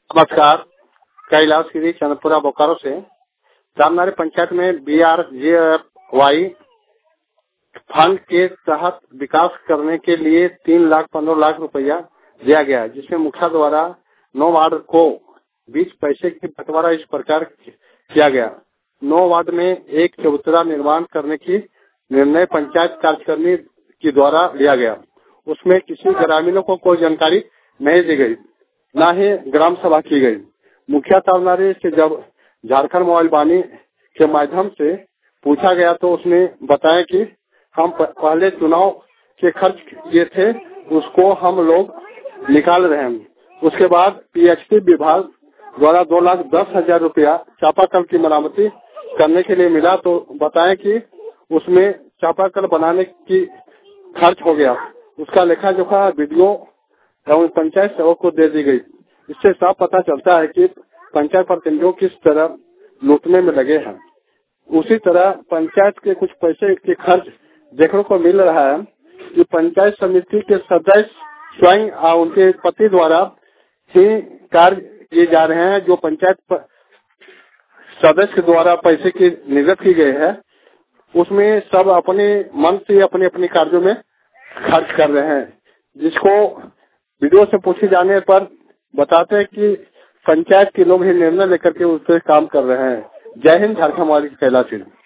नमस्कार। कैलाश गिरी चंद्रपुरा बोकारो से। रामनारी पंचायत में BRGFY फंड के तहत विकास करने के लिए 3,15,00,000 रुपया दिया गया, जिसमें मुखिया द्वारा 9 वार्ड को 20 पैसे की बंटवारा इस प्रकार किया गया। 9 वार्ड में एक चबूतरा निर्माण करने की निर्णय पंचायत कार्यकारिणी के द्वारा लिया गया। उसमें किसी ग्रामीणों को कोई जानकारी नहीं दी गई, न ही ग्राम सभा की गई। मुखिया तावनारी से जब झारखंड मोबाइल वाणी के माध्यम से पूछा गया तो उसने बताया कि हम पहले चुनाव के खर्च किए थे, उसको हम लोग निकाल रहे हैं। उसके बाद PHP विभाग द्वारा 2,10,000 रुपया चापाकल की मरम्मती करने के लिए मिला, तो बताया कि उसमें चापाकल बनाने की खर्च हो गया। उसका लेखा जोखा वीडियो एवं पंचायत सेवक को दे दी गई। इससे साफ पता चलता है कि पंचायत प्रतिनिधियों किस तरह लूटने में लगे हैं। उसी तरह पंचायत के कुछ पैसे के खर्च देखने को मिल रहा है कि पंचायत समिति के सदस्य स्वयं और उनके पति द्वारा ही कार्य किए जा रहे हैं। जो पंचायत सदस्य के द्वारा पैसे की निर्गत की गई है, उसमें सब अपने मन से अपने अपने कार्यों में खर्च कर रहे हैं, जिसको वीडियो से पूछे जाने पर बताते हैं कि पंचायत के लोग ही निर्णय लेकर के उस पर काम कर रहे हैं। जय हिंद। झारखंड वाली कैलाश गिरी।